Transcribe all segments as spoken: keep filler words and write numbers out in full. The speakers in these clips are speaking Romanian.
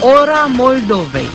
Ora Moldovei.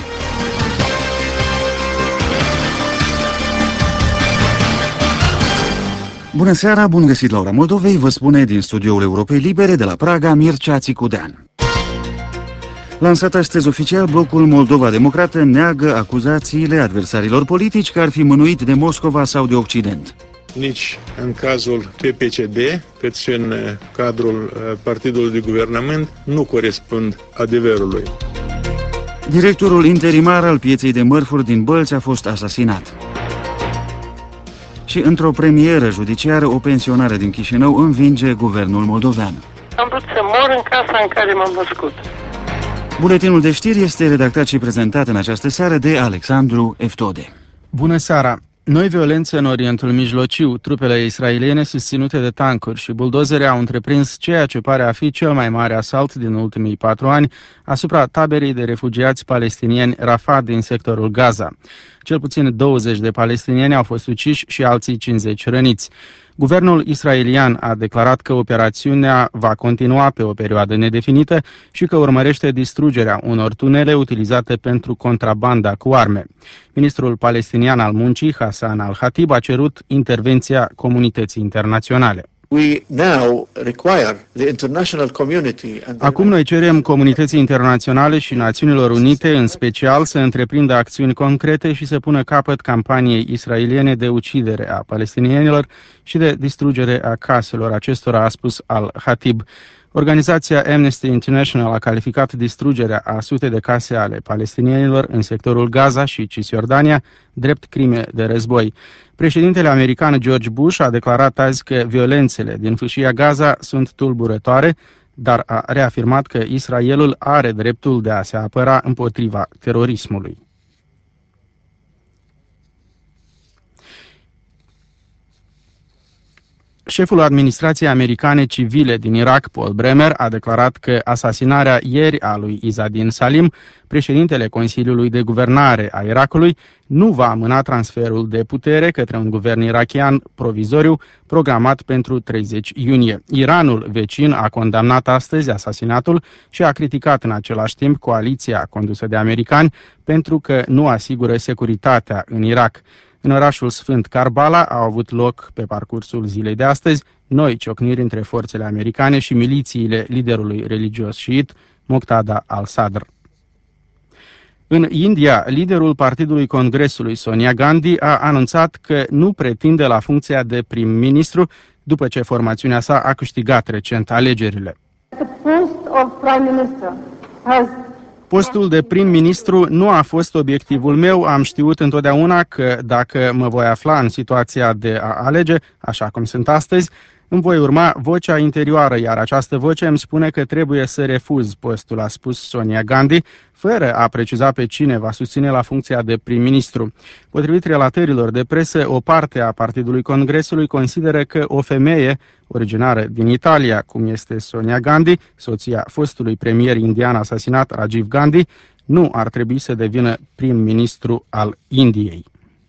Bună seara, bun găsit la Ora Moldovei, vă spune din studioul Europei Libere de la Praga Mircea Țicudean. Lansat astăzi oficial, blocul Moldova Democrată neagă acuzațiile adversarilor politici că ar fi mânuit de Moscova sau de Occident. Nici în cazul P P C D, cât și în cadrul partidului de guvernament, nu corespund adevărului. Directorul interimar al pieței de mărfuri din Bălți a fost asasinat. Și într-o premieră judiciară, o pensionară din Chișinău învinge guvernul moldovean. Am vrut să mor în casa în care m-am născut. Buletinul de știri este redactat și prezentat în această seară de Alexandru Eftode. Bună seara! Noi violențe în Orientul Mijlociu, trupele israeliene susținute de tancuri și buldozere au întreprins ceea ce pare a fi cel mai mare asalt din ultimii patru ani asupra taberei de refugiați palestinieni Rafah din sectorul Gaza. Cel puțin douăzeci de palestinieni au fost uciși și alții cincizeci răniți. Guvernul israelian a declarat că operațiunea va continua pe o perioadă nedefinită și că urmărește distrugerea unor tunele utilizate pentru contrabanda cu arme. Ministrul palestinian al muncii, Hassan al-Khatib, a cerut intervenția comunității internaționale. Acum noi cerem comunității internaționale și Națiunilor Unite, în special, să întreprindă acțiuni concrete și să pună capăt campaniei israeliene de ucidere a palestinienilor și de distrugere a caselor acestora, a spus al-Khatib. Organizația Amnesty International a calificat distrugerea a sute de case ale palestinienilor în sectorul Gaza și Cisjordania drept crime de război. Președintele american George Bush a declarat azi că violențele din fâșia Gaza sunt tulburătoare, dar a reafirmat că Israelul are dreptul de a se apăra împotriva terorismului. Șeful administrației americane civile din Irak, Paul Bremer, a declarat că asasinarea ieri a lui Izzadin Salim, președintele Consiliului de Guvernare a Irakului, nu va amâna transferul de putere către un guvern irakian provizoriu programat pentru treizeci iunie. Iranul vecin a condamnat astăzi asasinatul și a criticat în același timp coaliția condusă de americani pentru că nu asigură securitatea în Irak. În orașul Sfânt Karbala au avut loc pe parcursul zilei de astăzi noi ciocniri între forțele americane și milițiile liderului religios șiit, Muqtada al-Sadr. În India, liderul Partidului Congresului, Sonia Gandhi, a anunțat că nu pretinde la funcția de prim-ministru după ce formațiunea sa a câștigat recent alegerile. Postul de prim-ministru nu a fost obiectivul meu, am știut întotdeauna că dacă mă voi afla în situația de a alege, așa cum sunt astăzi, îmi voi urma vocea interioară, iar această voce îmi spune că trebuie să refuz postul, a spus Sonia Gandhi, fără a preciza pe cine va susține la funcția de prim-ministru. Potrivit relatărilor de presă, o parte a Partidului Congresului consideră că o femeie originară din Italia, cum este Sonia Gandhi, soția fostului premier indian asasinat Rajiv Gandhi, nu ar trebui să devină prim-ministru al Indiei.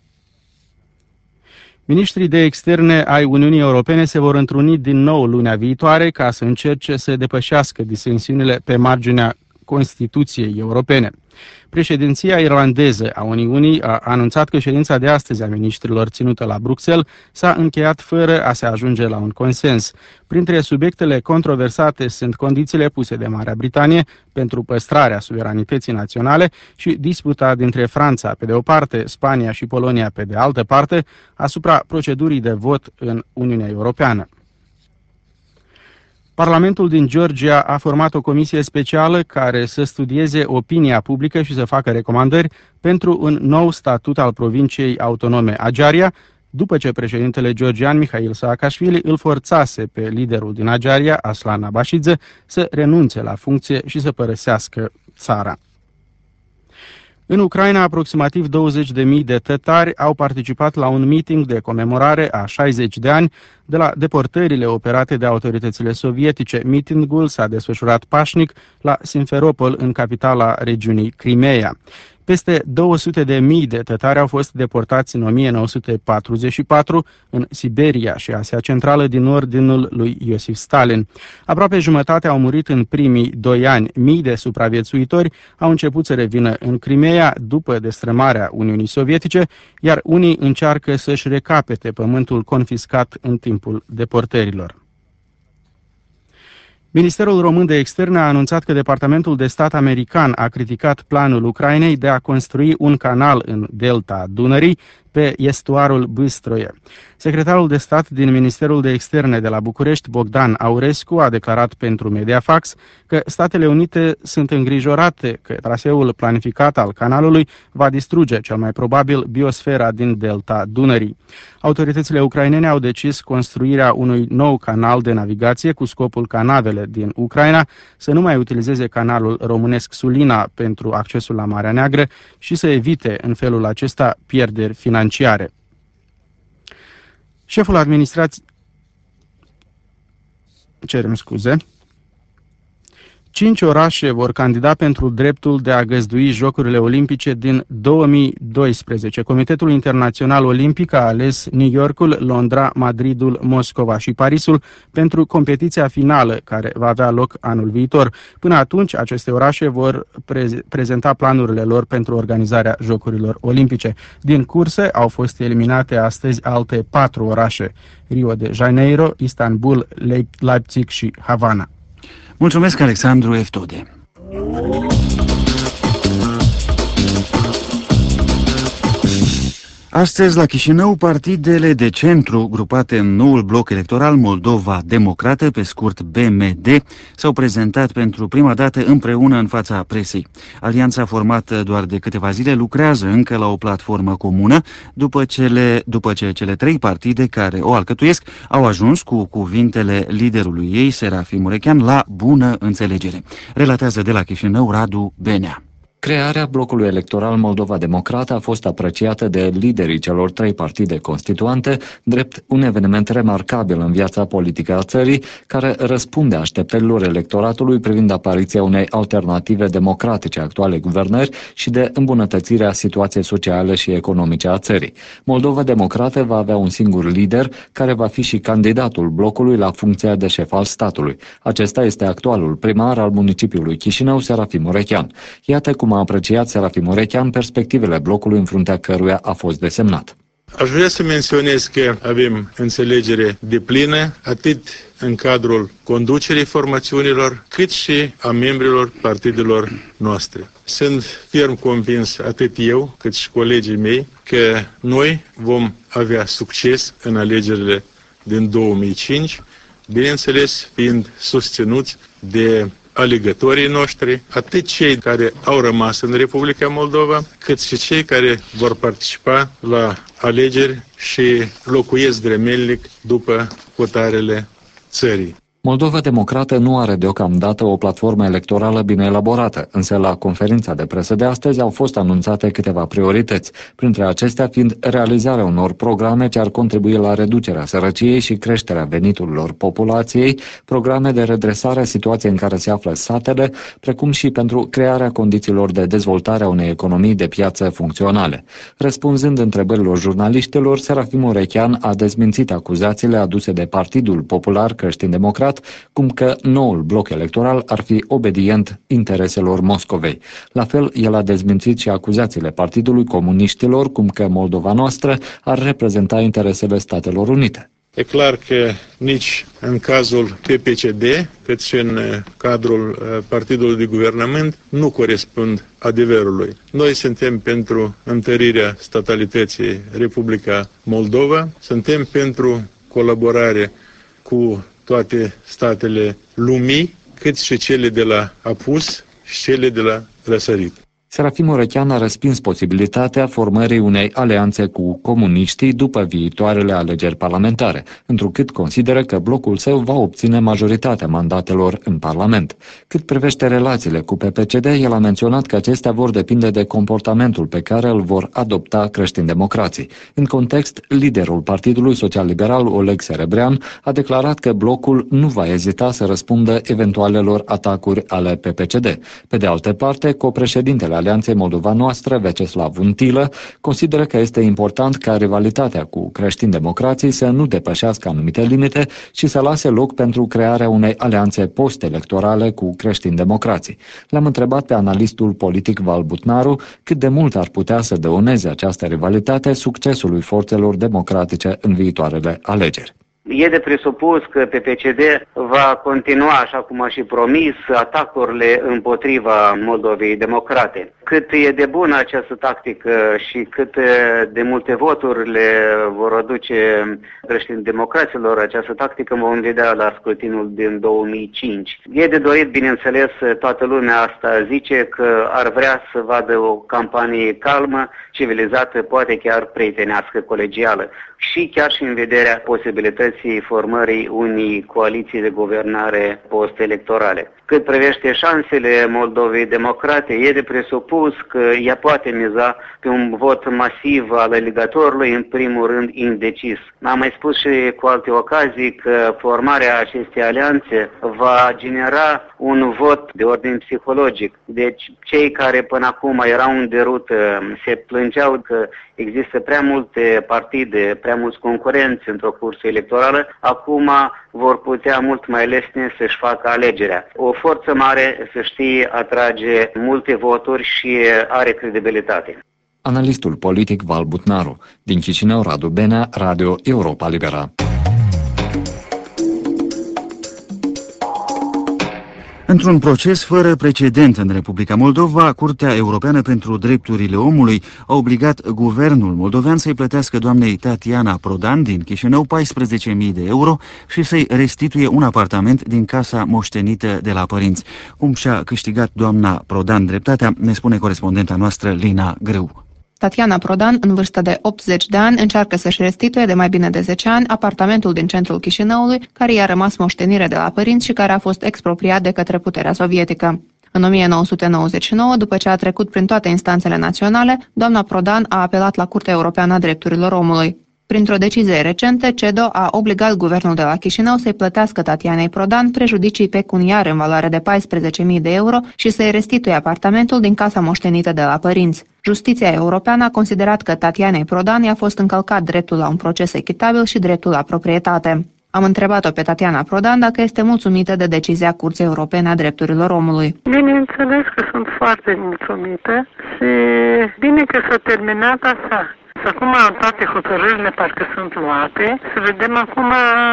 Ministrii de externe ai Uniunii Europene se vor întruni din nou lunea viitoare ca să încerce să depășească disensiunile pe marginea Constituției Europene. Președinția irlandeză a Uniunii a anunțat că ședința de astăzi a ministrilor ținută la Bruxelles s-a încheiat fără a se ajunge la un consens. Printre subiectele controversate sunt condițiile puse de Marea Britanie pentru păstrarea suveranității naționale și disputa dintre Franța pe de o parte, Spania și Polonia pe de altă parte, asupra procedurii de vot în Uniunea Europeană. Parlamentul din Georgia a format o comisie specială care să studieze opinia publică și să facă recomandări pentru un nou statut al provinciei autonome Adjaria, după ce președintele georgian Mihail Saakashvili îl forțase pe liderul din Adjaria, Aslan Abashidze, să renunțe la funcție și să părăsească țara. În Ucraina, aproximativ douăzeci de mii de tătari au participat la un meeting de comemorare a șaizeci de ani de la deportările operate de autoritățile sovietice. Meetingul s-a desfășurat pașnic la Simferopol, în capitala regiunii Crimeea. Peste două sute de mii de tătari au fost deportați în o mie nouă sute patruzeci și patru în Siberia și Asia Centrală din ordinul lui Iosif Stalin. Aproape jumătate au murit în primii doi ani. Mii de supraviețuitori au început să revină în Crimea după destrămarea Uniunii Sovietice, iar unii încearcă să-și recapete pământul confiscat în timpul deportărilor. Ministerul Român de Externe a anunțat că Departamentul de Stat american a criticat planul Ucrainei de a construi un canal în delta Dunării pe estuarul Bystroie. Secretarul de stat din Ministerul de Externe de la București, Bogdan Aurescu, a declarat pentru Mediafax că Statele Unite sunt îngrijorate că traseul planificat al canalului va distruge cel mai probabil biosfera din delta Dunării. Autoritățile ucrainene au decis construirea unui nou canal de navigație cu scopul ca navele din Ucraina să nu mai utilizeze canalul românesc Sulina pentru accesul la Marea Neagră și să evite în felul acesta pierderi financiare. Șeful administrației... Cerem scuze. Cinci orașe vor candida pentru dreptul de a găzdui Jocurile Olimpice din două mii doisprezece. Comitetul Internațional Olimpic a ales New Yorkul, Londra, Madridul, Moscova și Parisul pentru competiția finală care va avea loc anul viitor. Până atunci, aceste orașe vor pre- prezenta planurile lor pentru organizarea Jocurilor Olimpice. Din curse au fost eliminate astăzi alte patru orașe: Rio de Janeiro, Istanbul, Leipzig și Havana. Mulțumesc, Alexandru Eftode. Astăzi, la Chișinău, partidele de centru, grupate în noul bloc electoral Moldova Democrată, pe scurt B M D, s-au prezentat pentru prima dată împreună în fața presei. Alianța formată doar de câteva zile lucrează încă la o platformă comună, după, cele, după ce cele trei partide care o alcătuiesc au ajuns, cu cuvintele liderului ei, Serafim Urechean, la bună înțelegere. Relatează de la Chișinău Radu Benea. Crearea blocului electoral Moldova Democrată a fost apreciată de liderii celor trei partide constituante drept un eveniment remarcabil în viața politică a țării, care răspunde așteptărilor electoratului privind apariția unei alternative democratice actuale guvernări și de îmbunătățirea situației sociale și economice a țării. Moldova Democrată va avea un singur lider, care va fi și candidatul blocului la funcția de șef al statului. Acesta este actualul primar al municipiului Chișinău, Serafim Urechean. Iată cum a apreciat Serafim Urechean perspectivele blocului în fruntea căruia a fost desemnat. Aș vrea să menționez că avem înțelegere deplină atât în cadrul conducerii formațiunilor, cât și a membrilor partidelor noastre. Sunt ferm convins atât eu, cât și colegii mei, că noi vom avea succes în alegerile din două mii cinci, bineînțeles fiind susținuți de alegătorii noștri, atât cei care au rămas în Republica Moldova, cât și cei care vor participa la alegeri și locuiesc dremelnic după hotarele țării. Moldova Democrată nu are deocamdată o platformă electorală bine elaborată, însă la conferința de presă de astăzi au fost anunțate câteva priorități, printre acestea fiind realizarea unor programe ce ar contribui la reducerea sărăciei și creșterea veniturilor populației, programe de redresare a situației în care se află satele, precum și pentru crearea condițiilor de dezvoltare a unei economii de piață funcționale. Răspunzând întrebărilor jurnaliștilor, Serafim Urechean a dezmințit acuzațiile aduse de Partidul Popular Creștin-Democrat, cum că noul bloc electoral ar fi obedient intereselor Moscovei. La fel, el a dezmințit și acuzațiile Partidului Comuniștilor, cum că Moldova Noastră ar reprezenta interesele Statelor Unite. E clar că nici în cazul P P C D, cât și în cadrul Partidului de Guvernământ, nu corespund adevărului. Noi suntem pentru întărirea statalității Republica Moldova, suntem pentru colaborare cu toate statele lumii, cât și cele de la apus și cele de la răsărit. Serafim Urechean a respins posibilitatea formării unei alianțe cu comuniștii după viitoarele alegeri parlamentare, întrucât consideră că blocul său va obține majoritatea mandatelor în Parlament. Cât privește relațiile cu P P C D, el a menționat că acestea vor depinde de comportamentul pe care îl vor adopta creștin-democrații. În context, liderul Partidului Social-Liberal, Oleg Serebrean, a declarat că blocul nu va ezita să răspundă eventualelor atacuri ale P P C D. Pe de altă parte, copreședintele Alianței Moldova Noastră, Veceslav Untilă, consideră că este important ca rivalitatea cu creștini-democrații să nu depășească anumite limite și să lase loc pentru crearea unei alianțe post-electorale cu creștini-democrații. L-am întrebat pe analistul politic Val Butnaru cât de mult ar putea să dăuneze această rivalitate succesului forțelor democratice în viitoarele alegeri. E de presupus că P P C D va continua, așa cum a și promis, atacurile împotriva Moldovei Democrate. Cât e de bună această tactică și cât de multe voturi le vor aduce creștini-democraților această tactică, vom vedea la scrutinul din două mii cinci. E de dorit, bineînțeles, toată lumea asta zice că ar vrea să vadă o campanie calmă, civilizată, poate chiar prietenească, colegială și chiar și în vederea posibilității formării unei coaliții de guvernare post-electorale. Cât privește șansele Moldovei Democrate, e de presupus că ea poate miza pe un vot masiv al alegătorului, în primul rând indecis. Am mai spus și cu alte ocazii că formarea acestei alianțe va genera un vot de ordin psihologic. Deci cei care până acum erau în derută, se plângeau că există prea multe partide, prea mulți concurenți într-o cursă electorală, acum vor putea mult mai lesne să-și facă alegerea. O forță mare, să știi, atrage multe voturi și are credibilitate. Analistul politic Val Butnaru. Din Chișinău, Radu Benea, Radio Europa Libera. Într-un proces fără precedent în Republica Moldova, Curtea Europeană pentru Drepturile Omului a obligat guvernul moldovean să-i plătească doamnei Tatiana Prodan din Chișinău paisprezece mii de euro și să-i restituie un apartament din casa moștenită de la părinți. Cum și-a câștigat doamna Prodan dreptatea, ne spune corespondenta noastră Lina Grâu. Tatiana Prodan, în vârstă de optzeci de ani, încearcă să-și restituie de mai bine de zece ani apartamentul din centrul Chișinăului, care i-a rămas moștenire de la părinți și care a fost expropriat de către puterea sovietică. În o mie nouă sute nouăzeci și nouă, după ce a trecut prin toate instanțele naționale, doamna Prodan a apelat la Curtea Europeană a Drepturilor Omului. Printr-o decizie recentă, C E D O a obligat guvernul de la Chișinău să-i plătească Tatianei Prodan prejudicii pecuniare în valoare de paisprezece mii de euro și să-i restituie apartamentul din casa moștenită de la părinți. Justiția europeană a considerat că Tatianei Prodan i-a fost încălcat dreptul la un proces echitabil și dreptul la proprietate. Am întrebat-o pe Tatiana Prodan dacă este mulțumită de decizia Curții Europene a Drepturilor Omului. Bineînțeles că sunt foarte mulțumită și bine că s-a terminat așa. Acum toate hotărârile parcă sunt luate, să vedem acum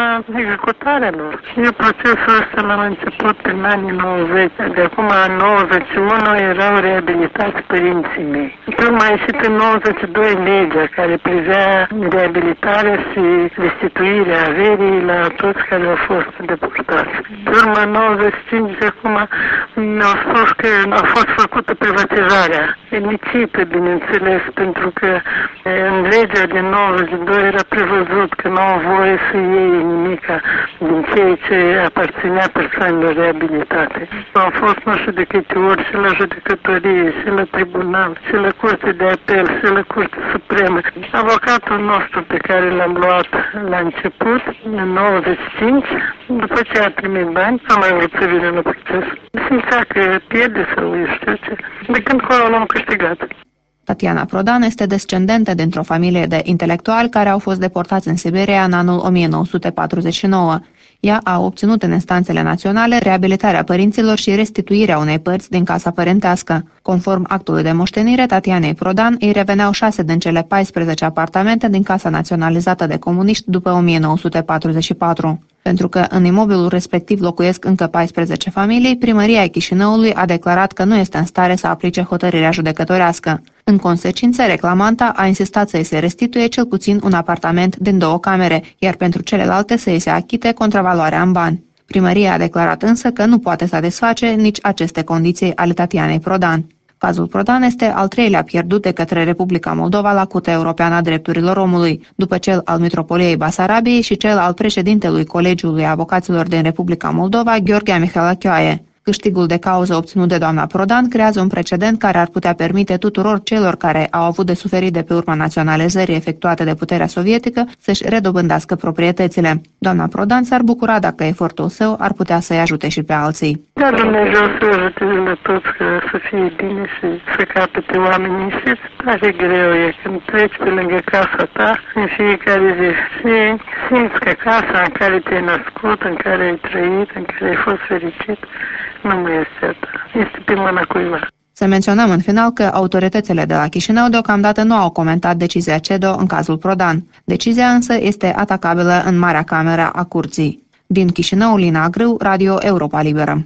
executarea lor. Eu procesul ăsta l-am început prin anii nouăzeci, de acum în nouăzeci și unu erau reabilitați părinții mei. Pe urmă a ieșit în nouăzeci și doi legea care privea reabilitarea și restituirea averii la toți care au fost deportați. Pe urmă în nouăzeci și cinci acum mi-au spus că a fost făcută privatizarea. Emicită, bineînțeles, pentru că în legea din nouăzeci și doi era prevăzut că nu au voie să iei nimica din ceea ce aparținea persoanelor reabilitate. Am fost nu știu de câte ori și la judecătorie, și la tribunal, și la Curte de Apel, și la Curte Supremă. Avocatul nostru pe care l-am luat la început, în nouăzeci și cinci, după ce a primit bani, am mai vrut să vină la proces. Simțea că pierde sau eu știu ce. De când colo l-am câștigat. Tatiana Prodan este descendentă dintr-o familie de intelectuali care au fost deportați în Siberia în anul o mie nouă sute patruzeci și nouă. Ea a obținut în instanțele naționale reabilitarea părinților și restituirea unei părți din casa părintească. Conform actului de moștenire, Tatianei Prodan îi reveneau șase din cele paisprezece apartamente din casa naționalizată de comuniști după o mie nouă sute patruzeci și patru. Pentru că în imobilul respectiv locuiesc încă paisprezece familii, Primăria Chișinăului a declarat că nu este în stare să aplice hotărârea judecătorească. În consecință, reclamanta a insistat să îi se restituie cel puțin un apartament din două camere, iar pentru celelalte să îi se achite contravaloarea în bani. Primăria a declarat însă că nu poate satisface nici aceste condiții ale Tatianei Prodan. Cazul Prodan este al treilea pierdut de către Republica Moldova la Curtea Europeană a Drepturilor Omului, după cel al Mitropoliei Basarabiei și cel al președintelui Colegiului Avocaților din Republica Moldova, Gheorghe Mihalachioae. Câștigul de cauză obținut de doamna Prodan creează un precedent care ar putea permite tuturor celor care au avut de suferit de pe urma naționalizării efectuate de puterea sovietică să-și redobândească proprietățile. Doamna Prodan s-ar bucura dacă efortul său ar putea să-i ajute și pe alții. Da, Dumnezeu să ajute de toți că să fie bine și să capete oamenii și tare greu e când treci pe lângă casa ta în fiecare zi și simți că casa în care te-ai născut, în care ai trăit, în care ai fost fericit, nu mai este a ta. Este pe mâna cuiva. Să menționăm în final că autoritățile de la Chișinău deocamdată nu au comentat decizia C E D O în cazul Prodan. Decizia însă este atacabilă în Marea Cameră a Curții. Din Chișinău, Lina Grâu, Radio Europa Liberă.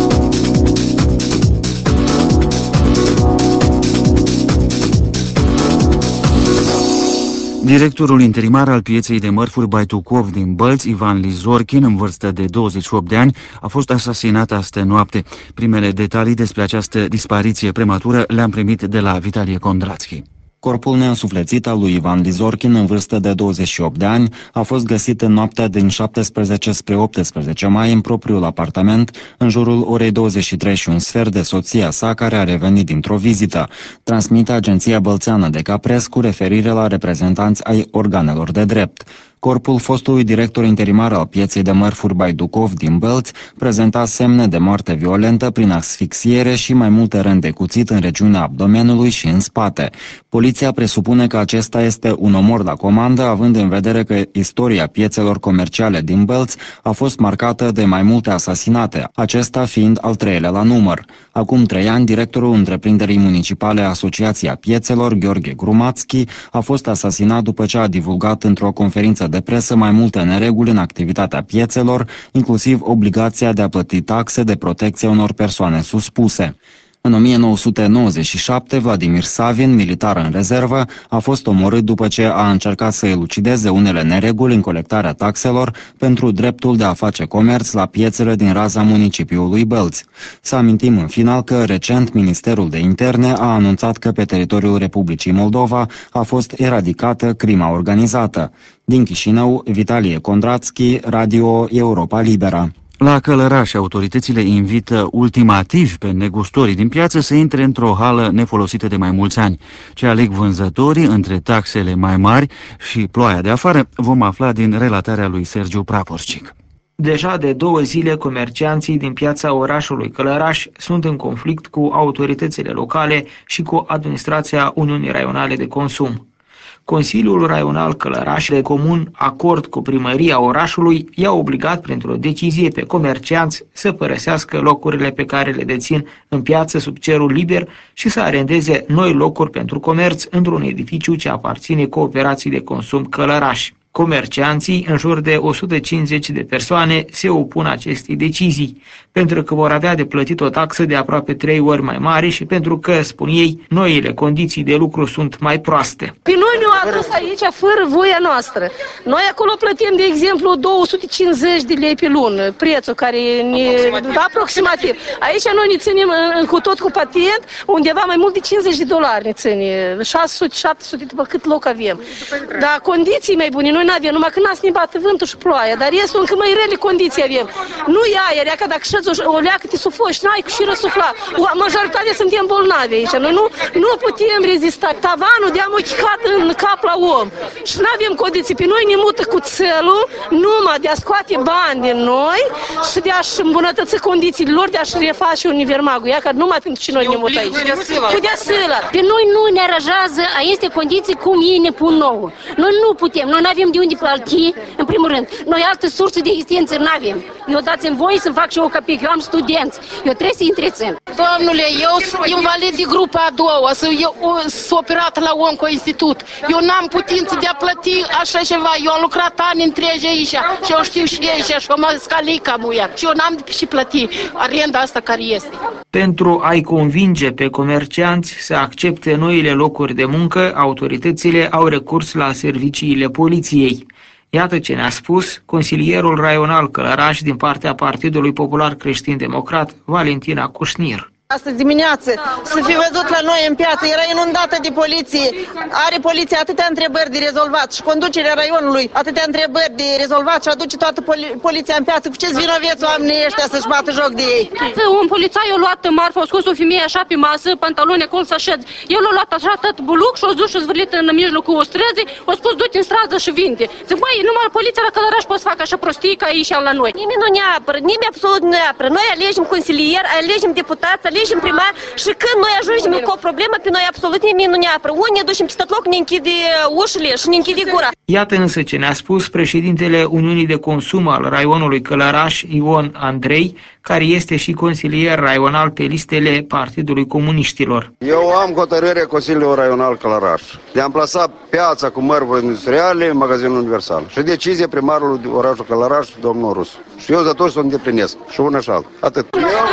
Directorul interimar al pieței de mărfuri Baitucov din Bălți, Ivan Lizorkin, în vârstă de douăzeci și opt de ani, a fost asasinat astă noapte. Primele detalii despre această dispariție prematură le-am primit de la Vitalie Kondratsky. Corpul neînsuflețit al lui Ivan Lizorkin, în vârstă de douăzeci și opt de ani, a fost găsit în noaptea din șaptesprezece spre optsprezece mai în propriul apartament, în jurul orei douăzeci și trei și un sfert de soția sa, care a revenit dintr-o vizită. Transmite agenția bălțeană de Capres cu referire la reprezentanți ai organelor de drept. Corpul fostului director interimar al pieței de mărfuri Baiducov din Bălți prezenta semne de moarte violentă prin asfixiere și mai multe rând de cuțit în regiunea abdomenului și în spate. Poliția presupune că acesta este un omor la comandă, având în vedere că istoria piețelor comerciale din Bălți a fost marcată de mai multe asasinate, acesta fiind al treilea la număr. Acum trei ani, directorul întreprinderii municipale Asociația Piețelor, Gheorghe Grumațchi, a fost asasinat după ce a divulgat într-o conferință de presă mai multe nereguli în activitatea piețelor, inclusiv obligația de a plăti taxe de protecție unor persoane suspuse. În o mie nouă sute nouăzeci și șapte, Vladimir Savin, militar în rezervă, a fost omorât după ce a încercat să elucideze unele nereguli în colectarea taxelor pentru dreptul de a face comerț la piețele din raza municipiului Bălți. Să amintim în final că recent Ministerul de Interne a anunțat că pe teritoriul Republicii Moldova a fost eradicată crima organizată. Din Chișinău, Vitalie Kondratsky, Radio Europa Liberă. La Călăraș, autoritățile invită ultimativ pe negustorii din piață să intre într-o hală nefolosită de mai mulți ani. Ce aleg vânzătorii între taxele mai mari și ploaia de afară vom afla din relatarea lui Sergiu Praporcic. Deja de două zile, comercianții din piața orașului Călăraș sunt în conflict cu autoritățile locale și cu administrația Uniunii Raionale de Consum. Consiliul Raional Călăraș, de comun acord cu primăria orașului, i-a obligat printr-o decizie pe comercianți să părăsească locurile pe care le dețin în piață sub cerul liber și să arendeze noi locuri pentru comerț într-un edificiu ce aparține Cooperației de Consum Călăraș. Comercianții, în jur de o sută cincizeci de persoane, se opun acestei decizii, pentru că vor avea de plătit o taxă de aproape trei ori mai mare și pentru că, spun ei, noile condiții de lucru sunt mai proaste. Pe noi ne-au adus aici fără voia noastră. Noi acolo plătim, de exemplu, două sute cincizeci de lei pe lună, prețul care ne... Aproximativ. aproximativ. Aici noi ne ținem cu tot cu patent, undeva mai mult de cincizeci de dolari ne ține, șase sute șapte sute, după cât loc avem. Dar condiții mai bune noi n-avem, numai când n-a ne bate vântul și ploaia, dar este încă mai rele condiții avem. Nu e aer, că dacă șeți o leacă te sufoci, n-ai cu și răsufla. Majoritatea suntem bolnavi aici, noi nu, nu putem rezista. Tavanul de-am ochicat în cap la om și n-avem condiții. Pe noi ne mută cu țelul numai de a scoate bani din noi și de a-și îmbunătăți condițiile lor, de a-și reface univermagul, ia că numai pentru ce noi ne mutăm aici. Cu deasila. Pe noi nu ne aranjează aceste condiții cum ei ne pun nouă. Noi nu putem, noi n-avem de unde plăti, în primul rând. Noi alte surse de existență n-avem. Eu dați-mi voie să fac și eu capic, eu am studenți, eu trebuie să întrețin. Domnule, eu sunt invalid de grupa a doua, eu sunt operat la Onco Institut. Eu n-am putință de a plăti așa ceva. Eu am lucrat ani întregi aici și eu știu și aici și eu mă scalica muia. Și eu n-am și plăti arenda asta care este. Pentru a-i convinge pe comercianți să accepte noile locuri de muncă, autoritățile au recurs la serviciile poliției. Iată ce ne-a spus consilierul raional Călăraș din partea Partidului Popular Creștin Democrat, Valentina Cușnir. Astăzi dimineață să fi văzut la noi în piață, era inundată de poliție, are poliția atâtea întrebări de rezolvat și conducerea raionului atâtea întrebări de rezolvat și aduce toată poli poliția în piață. Cu ce-ți vinoveți oamenii ăștia să-și bată joc de ei? Un polițai a luat marfă, a scos o femeie așa pe masă, pantaloni acolo să așez. El l-a luat așa tot buluc și a dus și a zvârlit în mijlocul o străzi, a spus du-te în stradă și vinde. Zic, băi, numai poliția la Călăraș poate să facă așa prostii ca aici la noi. Nimeni nu ne apără, nimeni absolut nu ne apără. Noi alegem consilieri, alegem deputați, alegem primar și când noi ajungem cu o problemă, pe noi absolut nimeni nu ne apără. Unii ne ducem peste tot loc, ne închide ușile și ne închide gura. Iată însă ce ne-a spus președintele Uniunii de Consum al raionului Călăraș, Ion Andrei, care este și consilier raional pe listele Partidului Comuniștilor. Eu am hotărârea Consiliului Raional Călăraș de a amplasa piața cu mărfuri industriale în magazinul Universal și decizia primarului orașului Călăraș, domnul Rus. Și eu de tot să o îndeplinesc. Și una și alta. Atât.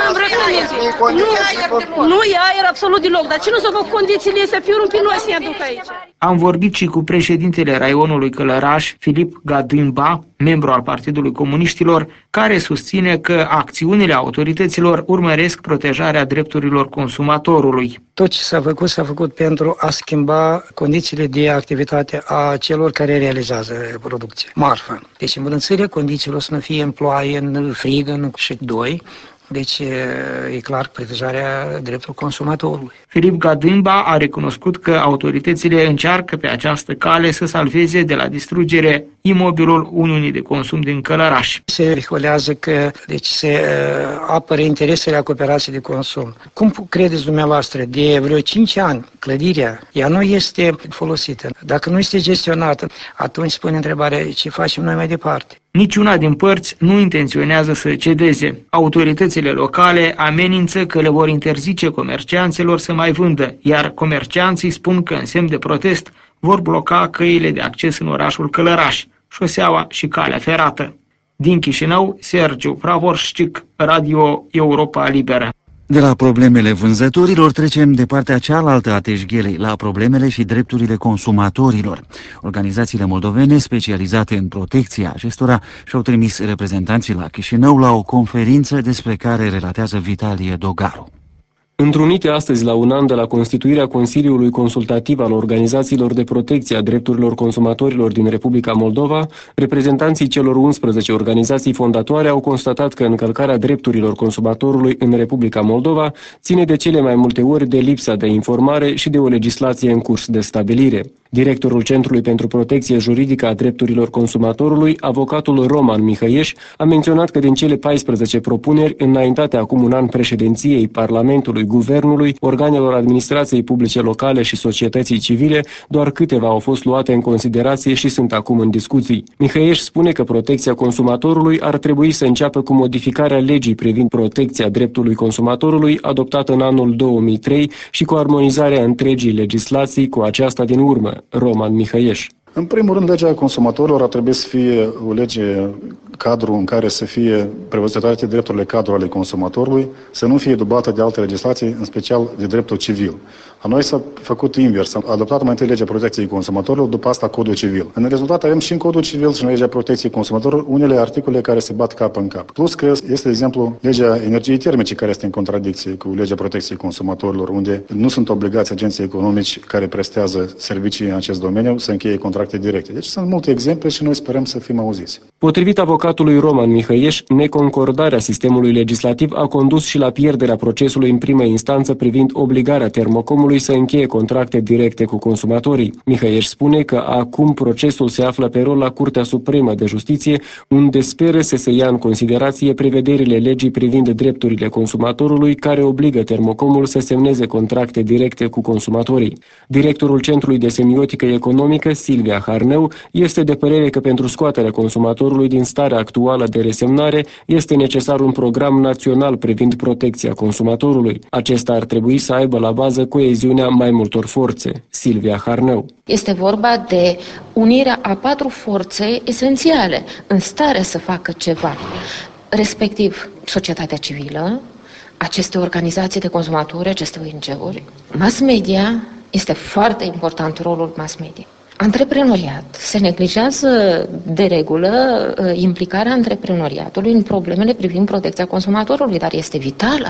Nu e aer absolut deloc, dar ce nu să fac condițiile să fiu pe noi să ne aduc aici? Am vorbit și cu președintele raionului Călăraș, Filip Gadimba, membru al Partidului Comuniștilor, care susține că acțiunile autorităților urmăresc protejarea drepturilor consumatorului. Tot ce s-a făcut, s-a făcut pentru a schimba condițiile de activitate a celor care realizează producție, marfă. Deci îmbunătățirea condițiilor să nu fie în ploaie, în frig, în și doi. Deci e clar protejarea dreptului consumatorului. Filip Gadimba a recunoscut că autoritățile încearcă pe această cale să salveze de la distrugere imobilul Uniunii de Consum din Călăraș. Se vehiculează că deci, se apără interesele a cooperației de consum. Cum credeți dumneavoastră, de vreo cinci ani, clădirea, ea nu este folosită. Dacă nu este gestionată, atunci spune întrebarea ce facem noi mai departe. Niciuna din părți nu intenționează să cedeze. Autoritățile locale amenință că le vor interzice comercianților să mai vândă, iar comercianții spun că în semn de protest vor bloca căile de acces în orașul Călăraș, șoseaua și calea ferată. Din Chișinău, Sergiu Pravorșcic, Radio Europa Liberă. De la problemele vânzătorilor trecem de partea cealaltă a teșghelei, la problemele și drepturile consumatorilor. Organizațiile moldovene specializate în protecția acestora și-au trimis reprezentanții la Chișinău la o conferință despre care relatează Vitalie Dogaru. Întrunite astăzi la un an de la constituirea Consiliului Consultativ al Organizațiilor de Protecție a Drepturilor Consumatorilor din Republica Moldova, reprezentanții celor unsprezece organizații fondatoare au constatat că încălcarea drepturilor consumatorului în Republica Moldova ține de cele mai multe ori de lipsa de informare și de o legislație în curs de stabilire. Directorul Centrului pentru Protecție Juridică a Drepturilor Consumatorului, avocatul Roman Mihăieș, a menționat că din cele paisprezece propuneri înaintate acum un an președinției Parlamentului, Guvernului, organelor administrației publice locale și societății civile, doar câteva au fost luate în considerație și sunt acum în discuții. Mihăieș spune că protecția consumatorului ar trebui să înceapă cu modificarea legii privind protecția dreptului consumatorului, adoptată în anul două mii trei, și cu armonizarea întregii legislații cu aceasta din urmă. Roman Mihăieș. În primul rând, legea consumatorilor ar trebui să fie o lege cadru în care să fie prevăzute toate drepturile cadru ale consumatorului, să nu fie dubată de alte legislații, în special de dreptul civil. La noi s-a făcut invers. Am adoptat mai întâi legea protecției consumatorilor, după asta codul civil. În rezultat avem și în codul civil și în legea protecției consumatorilor unele articole care se bat cap în cap. Plus că este, de exemplu, legea energiei termice care este în contradicție cu legea protecției consumatorilor, unde nu sunt obligați agenții economici care prestează servicii în acest domeniu să încheie contracte directe. Deci sunt multe exemple și noi sperăm să fim auziți. Potrivit avocatului Roman Mihăieș, neconcordarea sistemului legislativ a condus și la pierderea procesului în primă instanță privind obligarea Termocomului să încheie contracte directe cu consumatorii. Mihăieș spune că acum procesul se află pe rol la Curtea Supremă de Justiție, unde speră să se ia în considerație prevederile legii privind drepturile consumatorului, care obligă Termocomul să semneze contracte directe cu consumatorii. Directorul Centrului de Semiotică Economică, Silvia Harneu, este de părere că pentru scoaterea consumatorului din starea actuală de resemnare este necesar un program național privind protecția consumatorului. Acesta ar trebui să aibă la bază coeziunea mai multor forțe. Silvia Harneu. Este vorba de unirea a patru forțe esențiale în stare să facă ceva, respectiv societatea civilă, aceste organizații de consumatori, aceste O N G-uri, mass media. Este foarte important rolul mass media. Antreprenoriat. Se neglijează de regulă implicarea antreprenoriatului în problemele privind protecția consumatorului, dar este vitală.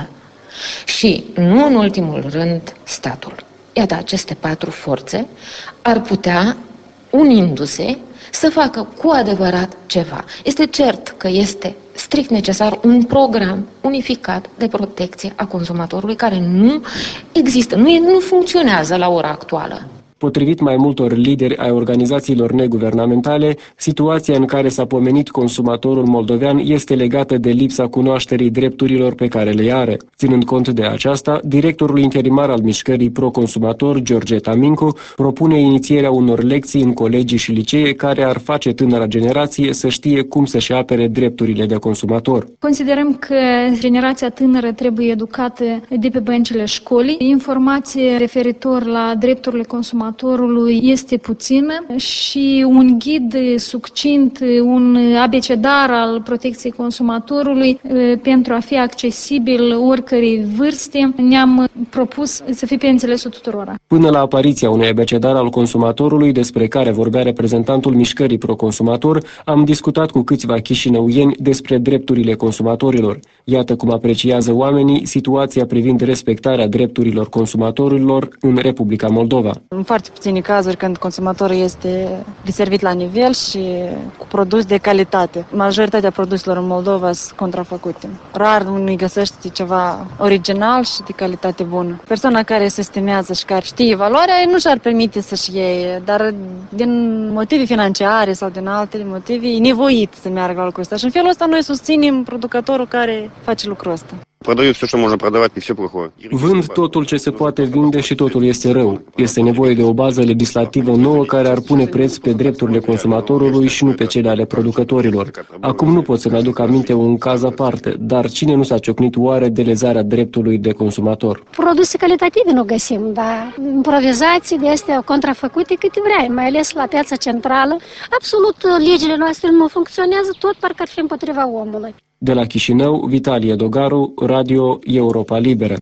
și, nu în ultimul rând, statul. Iată, aceste patru forțe ar putea, unindu-se, să facă cu adevărat ceva. Este cert că este strict necesar un program unificat de protecție a consumatorului care nu există, nu, e, nu funcționează la ora actuală. Potrivit mai multor lideri ai organizațiilor neguvernamentale, situația în care s-a pomenit consumatorul moldovean este legată de lipsa cunoașterii drepturilor pe care le are. Ținând cont de aceasta, directorul interimar al mișcării pro-consumator, George Tamincu, propune inițierea unor lecții în colegii și licee care ar face tânăra generație să știe cum să-și apere drepturile de consumator. Considerăm că generația tânără trebuie educată de pe băncile școlii. Informație referitor la drepturile consumatorului este puțină și un ghid succint, un abecedar al protecției consumatorului pentru a fi accesibil oricărei vârste, ne-am propus să fie pe înțelesul tuturora. Până la apariția unui abecedar al consumatorului, despre care vorbea reprezentantul mișcării pro-consumator, am discutat cu câțiva chișinăuieni despre drepturile consumatorilor. Iată cum apreciază oamenii situația privind respectarea drepturilor consumatorilor în Republica Moldova. În foarte puține cazuri când consumatorul este deservit la nivel și cu produs de calitate. Majoritatea produselor în Moldova sunt contrafăcute. Rar nu-i găsești ceva original și de calitate bună. Persoana care se estimează și care știe valoarea nu și-ar permite să-și iei, dar din motive financiare sau din alte motive e nevoit să meargă la lucrul ăsta. Și în felul ăsta noi susținem producătorul care face lucrul ăsta. Vând totul ce se poate vinde și totul este rău. Este nevoie de o bază legislativă nouă care ar pune preț pe drepturile consumatorului și nu pe cele ale producătorilor. Acum nu pot să-mi aduc aminte un caz aparte, dar cine nu s-a ciocnit oare de lezarea dreptului de consumator? Produse calitative nu găsim, dar improvizații de astea contrafăcute câte vrei, mai ales la piața centrală. Absolut legile noastre nu funcționează, tot parcă ar fi împotriva omului. De la Chișinău, Vitalie Dogaru, Radio Europa Liberă.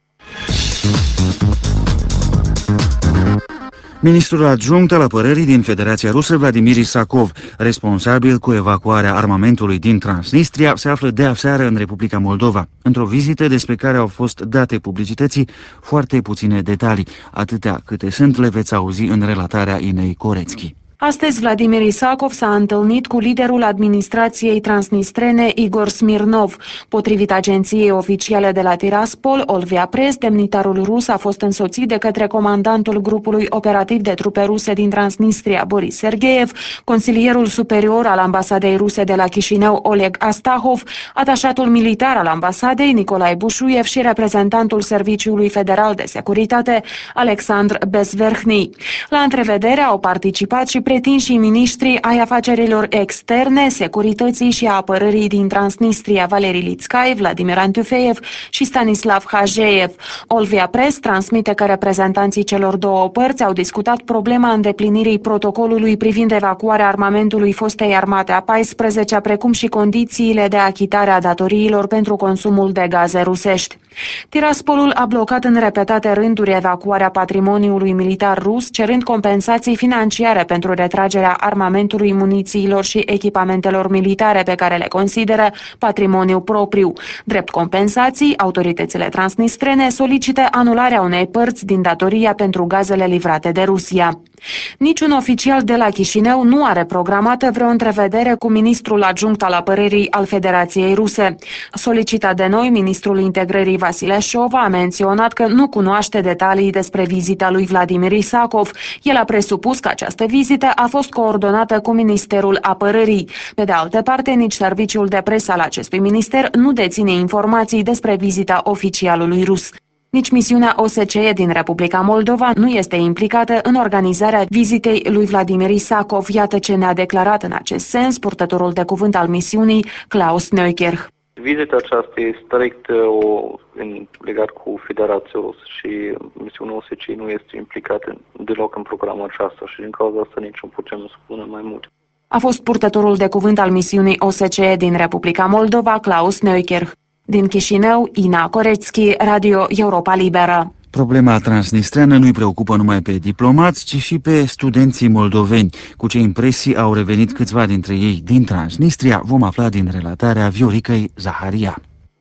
Ministrul adjunct al apărării din Federația Rusă, Vladimir Isakov, responsabil cu evacuarea armamentului din Transnistria, se află de aseară în Republica Moldova, într-o vizită despre care au fost date publicității foarte puține detalii, atâtea câte sunt le veți auzi în relatarea Inei Corețchi. Astăzi, Vladimir Isakov s-a întâlnit cu liderul administrației transnistrene Igor Smirnov. Potrivit agenției oficiale de la Tiraspol, Olvia Press, demnitarul rus a fost însoțit de către comandantul grupului operativ de trupe ruse din Transnistria, Boris Sergeev, consilierul superior al ambasadei ruse de la Chișinău, Oleg Astahov, atașatul militar al ambasadei, Nicolae Bușuiev, și reprezentantul Serviciului Federal de Securitate, Alexandr Bezverhnii. La întrevedere au participat și pretinșii miniștri ai afacerilor externe, securității și a apărării din Transnistria, Valeri Litskai, Vladimir Antiufeev și Stanislav Hajeev. Olvia Press transmite că reprezentanții celor două părți au discutat problema îndeplinirii protocolului privind evacuarea armamentului fostei armate a paisprezecea, precum și condițiile de achitare a datoriilor pentru consumul de gaze rusești. Tiraspolul a blocat în repetate rânduri evacuarea patrimoniului militar rus, cerând compensații financiare pentru retragerea armamentului, munițiilor și echipamentelor militare pe care le consideră patrimoniu propriu. Drept compensații, autoritățile transnistrene solicită anularea unei părți din datoria pentru gazele livrate de Rusia. Niciun oficial de la Chișinău nu are programată vreo întrevedere cu ministrul adjunct al apărării al Federației Ruse. Solicitat de noi, ministrul integrării Vasile Șova a menționat că nu cunoaște detalii despre vizita lui Vladimir Isakov. El a presupus că această vizită a fost coordonată cu Ministerul Apărării. Pe de altă parte, nici serviciul de presă al acestui minister nu deține informații despre vizita oficialului rus. Nici misiunea O S C E din Republica Moldova nu este implicată în organizarea vizitei lui Vladimir Isakov. Iată ce ne-a declarat în acest sens purtătorul de cuvânt al misiunii, Klaus Neukirch. Vizita aceasta e strict o, în, legat cu Federația Rusă și misiunea O S C E nu este implicată deloc în programul aceasta și din cauza asta nici nu putem spune mai mult. A fost purtătorul de cuvânt al misiunii O S C E din Republica Moldova, Klaus Neukirch. Din Chișinău, Ina Corețchi, Radio Europa Liberă. Problema transnistreană nu-i preocupă numai pe diplomați, ci și pe studenții moldoveni. Cu ce impresii au revenit câțiva dintre ei din Transnistria, vom afla din relatarea Vioricăi Zaharia.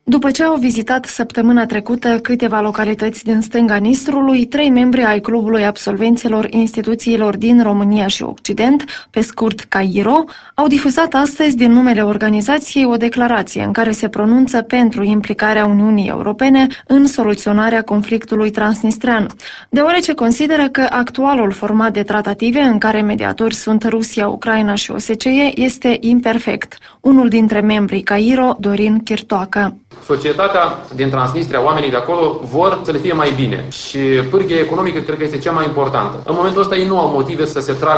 După ce au vizitat săptămâna trecută câteva localități din stânga Nistrului, trei membri ai Clubului Absolvenților Instituțiilor din România și Occident, pe scurt CAIRO, au difuzat astăzi din numele organizației o declarație în care se pronunță pentru implicarea Uniunii Europene în soluționarea conflictului transnistrean, deoarece consideră că actualul format de tratative în care mediatori sunt Rusia, Ucraina și O S C E este imperfect. Unul dintre membrii CAIRO, Dorin Chirtoacă. Societatea din Transnistria, oamenii de acolo vor să le fie mai bine și pârghia economică cred că este cea mai importantă. În momentul ăsta ei nu au motive să se tragă